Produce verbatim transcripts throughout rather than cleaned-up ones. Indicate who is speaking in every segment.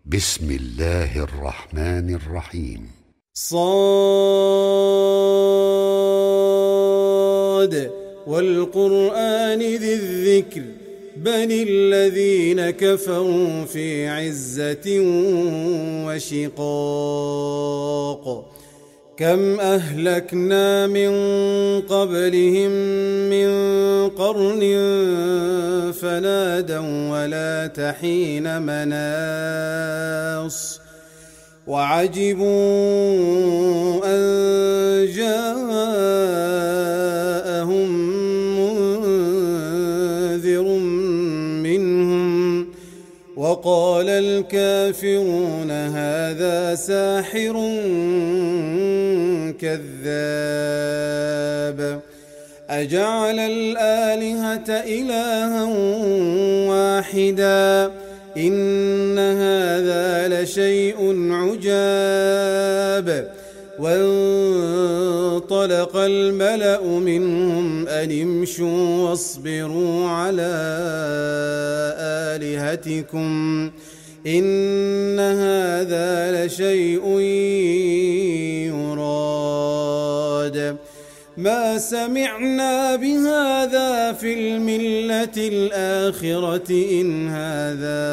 Speaker 1: بسم الله الرحمن الرحيم.
Speaker 2: صاد والقرآن ذي الذكر بل الذين كفروا في عزة وشقاق. كم أهلكنا من قبلهم من قرن فنادوا ولا تحين مناص وعجبوا أن جاءهم منذر منهم وقال الكافرون هذا ساحر كذاب. أجعل الآلهة إلها واحدا إن هذا لشيء عجاب. وانطلق الملأ منهم أن امشوا واصبروا على آلهتكم إن هذا لشيء يراد. ما سمعنا بهذا في الملة الآخرة إن هذا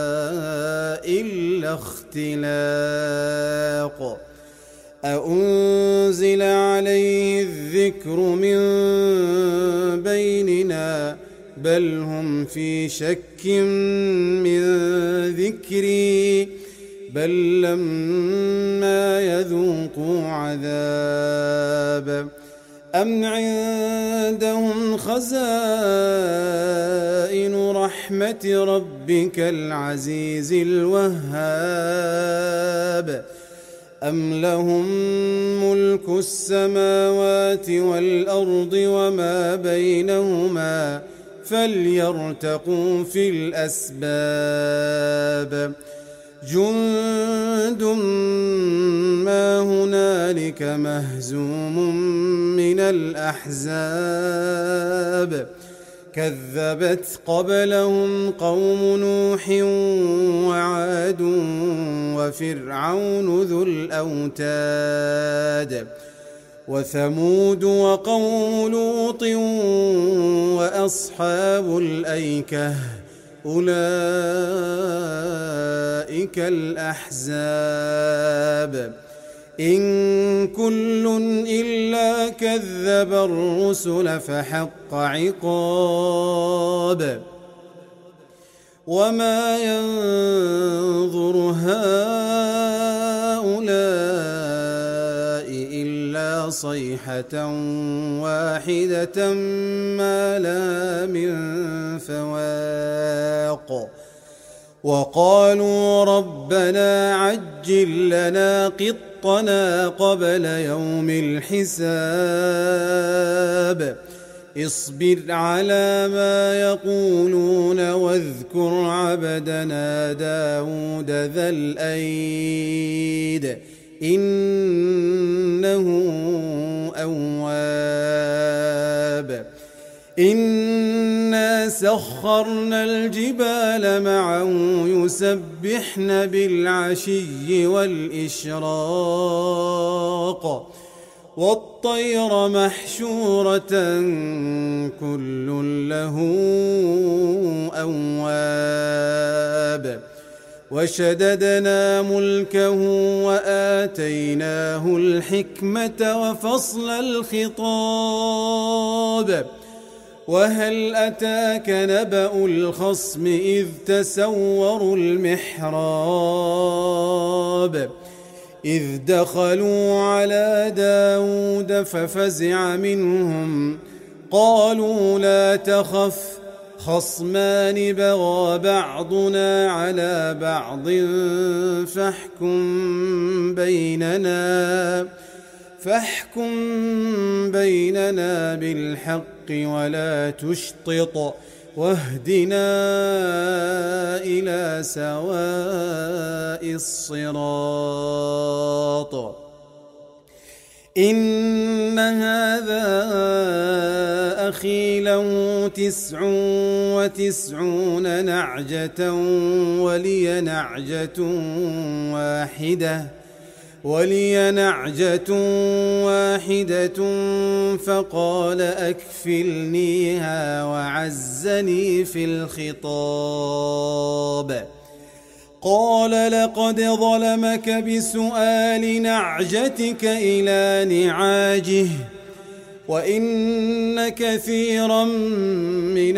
Speaker 2: إلا اختلاق. أأنزل عليه الذكر من بيننا بل هم في شك من ذكري بل لما يذوقوا عذاب. أم عندهم خزائن رحمة ربك العزيز الوهاب أم لهم ملك السماوات والأرض وما بينهما فليرتقوا في الأسباب. جند ما هنالك مهزوم من الأحزاب. كذبت قبلهم قوم نوح وعاد وفرعون ذو الأوتاد وثمود وقوم لوط وأصحاب الأيكة أولئك الأحزاب. إن كل إلا كذب الرسل فحق عقاب. وما ينظر هؤلاء إلا صيحة واحدة ما لها من فواق. وقالوا ربنا عجل لنا قطنا قبل يوم الحساب. اصبر على ما يقولون واذكر عبدنا داود ذا الأيد إنه أواب. إنا سخرنا الجبال معه يسبحن بالعشي والإشراق والطير محشورة كل له أواب. وشددنا ملكه وآتيناه الحكمة وفصل الخطاب. وهل أتاك نبأ الخصم إذ تسوروا المحراب إذ دخلوا على داود ففزع منهم قالوا لا تخف خصمان بغى بعضنا على بعض فاحكم بيننا فاحكم بيننا بالحق ولا تشطط واهدنا إلى سواء الصراط. إن هذا أخي له تسع وتسعون نعجة ولي نعجة واحدة ولي نعجة واحدة فقال أكفلنيها وعزني في الخطاب. قال لقد ظلمك بسؤال نعجتك إلى نعاجه وإن كثيرا من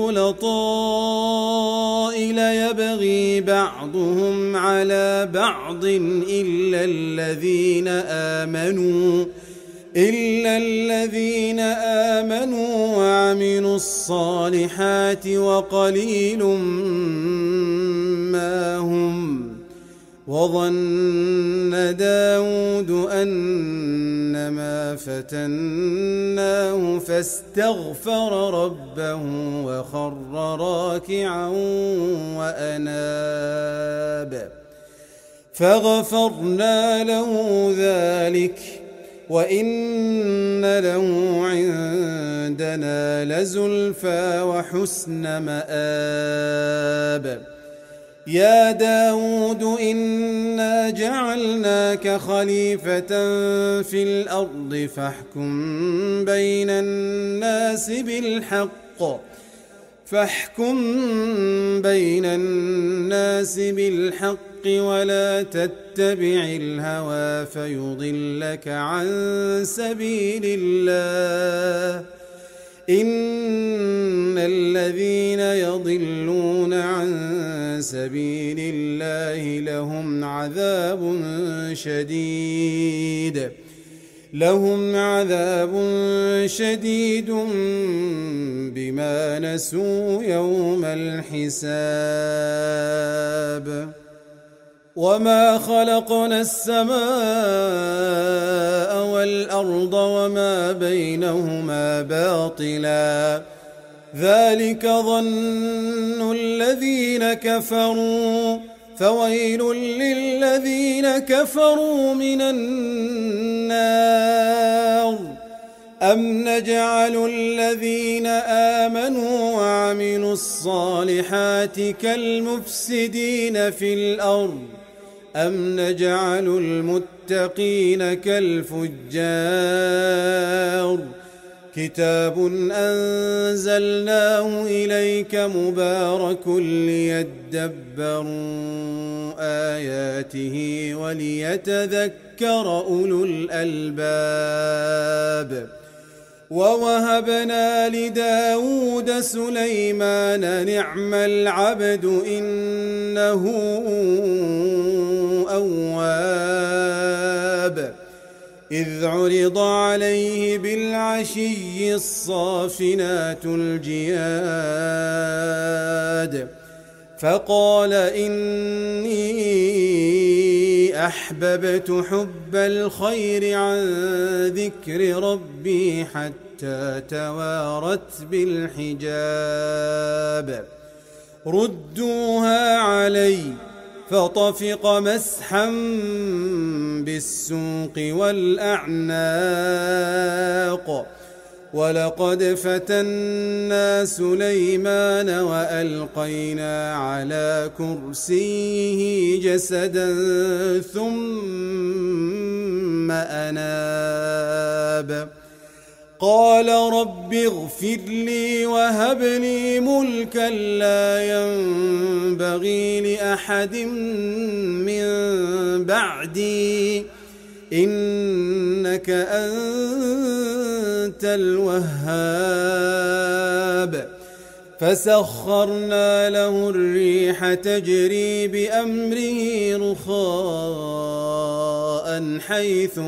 Speaker 2: الخلطاء ليبغي بعضهم على بعض إلا الذين آمنوا إلا الذين آمنوا وعملوا الصالحات وقليل ما هم. وظن داود أنما فتناه فاستغفر ربه وخر راكعا وأناب فغفرنا له ذلك وإن له عندنا لزلفى وحسن مآب. يا داود إنا جعلناك خليفة في الأرض فاحكم بين الناس بالحق فاحكم بين الناس بالحق ولا تتبع الهوى فيضلك عن سبيل الله. إن الذين يضلون عن سبيل الله لهم عذاب شديد لهم عذاب شديد بما نسوا يوم الحساب. وما خلقنا السماء والأرض وما بينهما باطلا ذلك ظن الذين كفروا فويل للذين كفروا من النار. أم نجعل الذين آمنوا وعملوا الصالحات كالمفسدين في الأرض أم نجعل المتقين كالفجار. كتاب أنزلناه إليك مبارك ليدبروا آياته وليتذكر أولو الألباب. ووهبنا لداود سليمان نعم العبد إنه أواب. إذ عرض عليه بالعشي الصافنات الجياد فقال إني أحببت حب الخير عن ذكر ربي حتى توارت بالحجاب. ردوها علي فطفق مسحا بالسوق والأعناق. ولقد فتنا سليمان وألقينا على كرسيه جسدا ثم أناب. قال رب اغفر لي وهب لي ملكا لا ينبغي لأحد من بعدي إنك أنت الوهاب. فسخرنا له الريح تجري بأمره رخاء حيث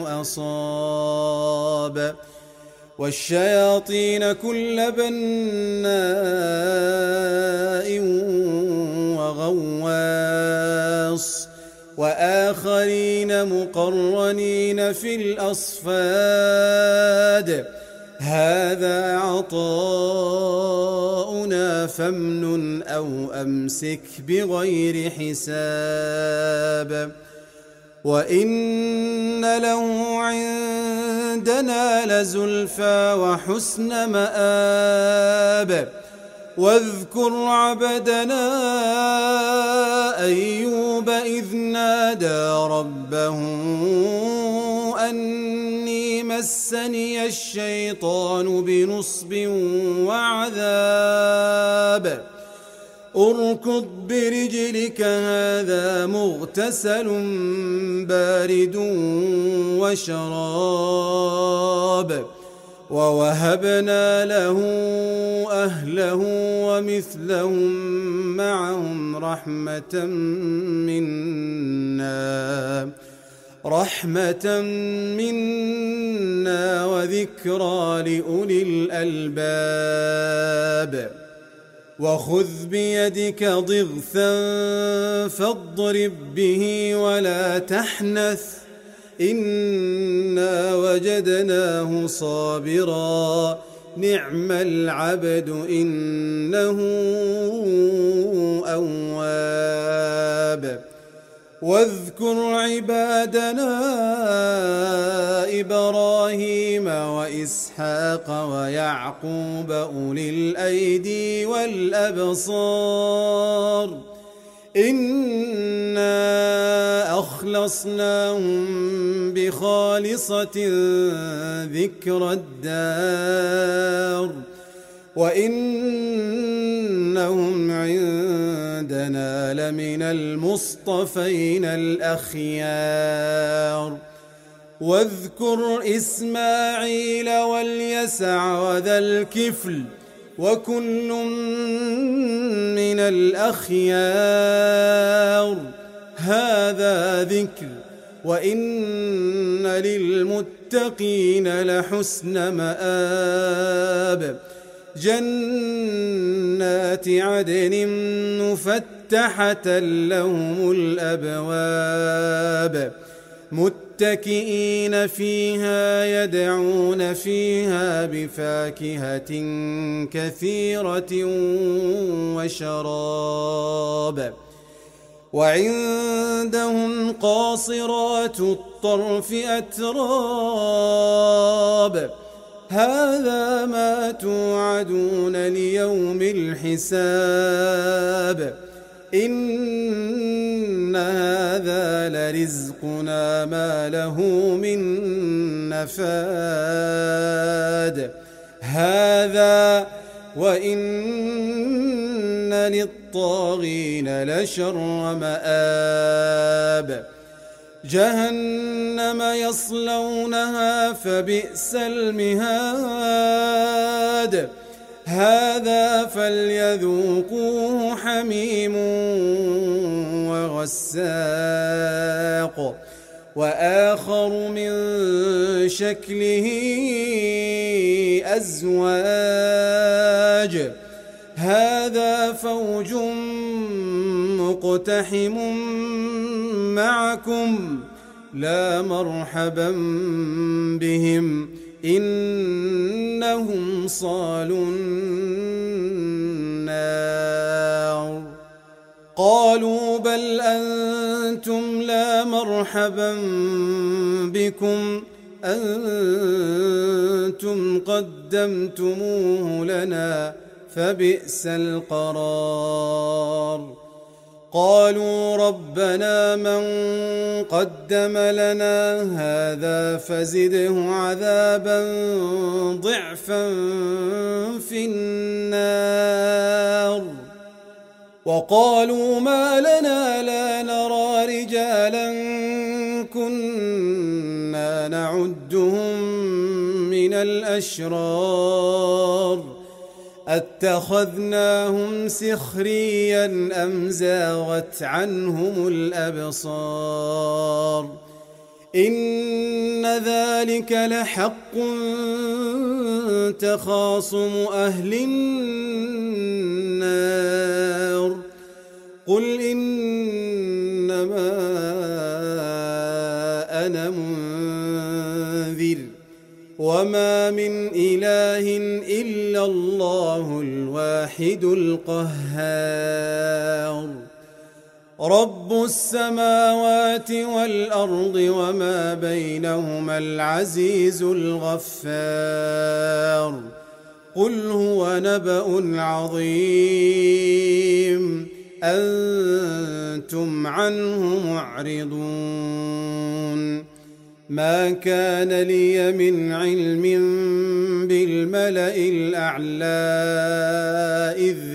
Speaker 2: أصاب والشياطين كل بناء وغواص وآخرين مقرنين في الأصفاد. هذا عطاؤنا فامنن أو أمسك بغير حساب. وإن له عندنا لزلفى وحسن مآب واذكر عبدنا أيوب إذ نادى ربه أني مسني الشيطان بنصب وعذاب اركض برجلك هذا مغتسل بارد وشراب ووهبنا له أهله ومثلهم معهم رحمة منا رحمة منا وذكرى لأولي الألباب وخذ بيدك ضغثا فاضرب به ولا تحنث إنا وجدناه صابرا نعم العبد إنه أواب واذكر عبادنا إبراهيم وإسحاق ويعقوب أولي الأيدي والأبصار إنا أخلصناهم بخالصة ذكر الدار وإنهم عندنا لمن المصطفين الأخيار واذكر إسماعيل واليسع وذا الكفل وكل من الأخيار هذا ذكر وإن للمتقين لحسن مآب جنات عدن مفتحة لهم الأبواب متكئين فيها يدعون فيها بفاكهة كثيرة وشراب وعندهم قاصرات الطرف أتراب هذا ما توعدون ليوم الحساب إن هذا لرزقنا ما له من نفاد هذا وإن للطاغين لشر مآب جهنم يصلونها فبئس المهاد هذا فليذوقوه حميم وغساق وآخر من شكله أزواج هذا فوج مقتحم معكم لا مرحبا بهم إنهم صالوا النار قالوا بل أنتم لا مرحبا بكم أنتم قدمتموه لنا فبئس القرار قالوا ربنا من قدم لنا هذا فزده عذابا ضعفا في النار وقالوا ما لنا لا نرى رجالا كنا نعدهم من الأشرار أتخذناهم سخريا أم زاغت عنهم الأبصار إن ذلك لحق تخاصم أهل النار قل إنما أنا منذر وما من إله إلا الله الواحد القهار رب السماوات والأرض وما بينهما العزيز الغفار قل هو نبأ عظيم أنتم عنه معرضون ما كان لي من علم بالملأ الأعلى إذ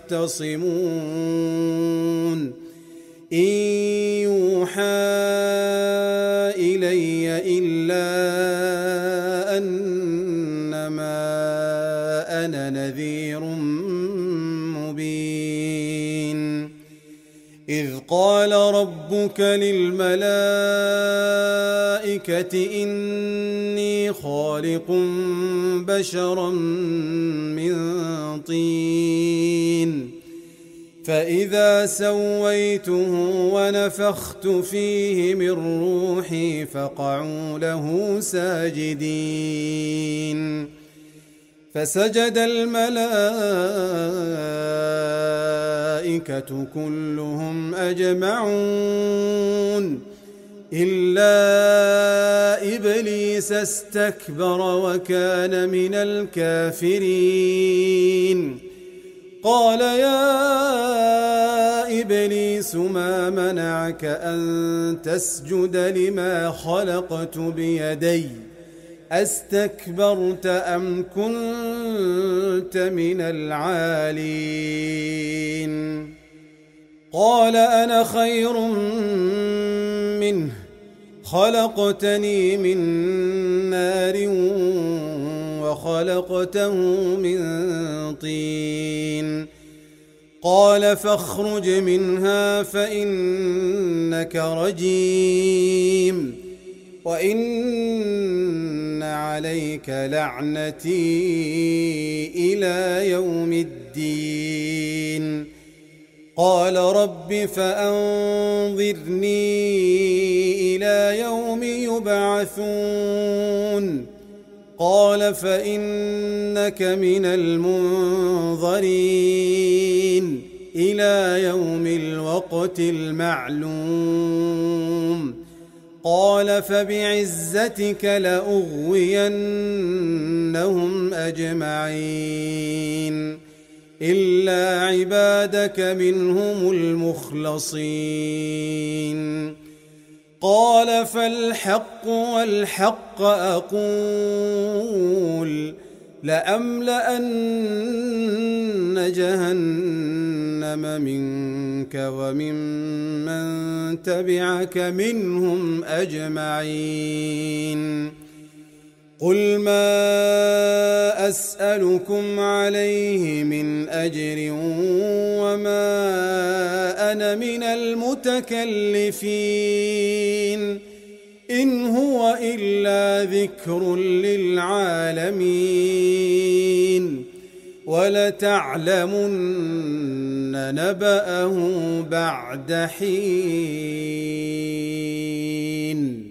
Speaker 2: يختصمون إن يوحى إلي إلا أنما أنا نذير مبين إذ قال ربك للملائكة إني خالق بشرا من طين فإذا سويته ونفخت فيه من روحي فقعوا له ساجدين فسجد الملائكة كلهم أجمعون إلا إبليس استكبر وكان من الكافرين قال يا إبليس ما منعك أن تسجد لما خلقت بيدي أستكبرت أم كنت من العالين قال أنا خير منه خلقتني من نار وخلقته من طين قال فاخرج منها فإنك رجيم وإن عليك لعنتي إلى يوم الدين قال رب فأنظرني إلى يوم يبعثون قال فإنك من المنظرين إلى يوم الوقت المعلوم قال فبعزتك لأغوينهم أجمعين إلا عبادك منهم المخلصين قال فالحق والحق أقول لأملأن جهنم منك وممن تبعك منهم أجمعين قل ما أسألكم عليه من أجر وما أنا من المتكلفين إن هو إلا ذكر للعالمين ولتعلمن نبأه بعد حين.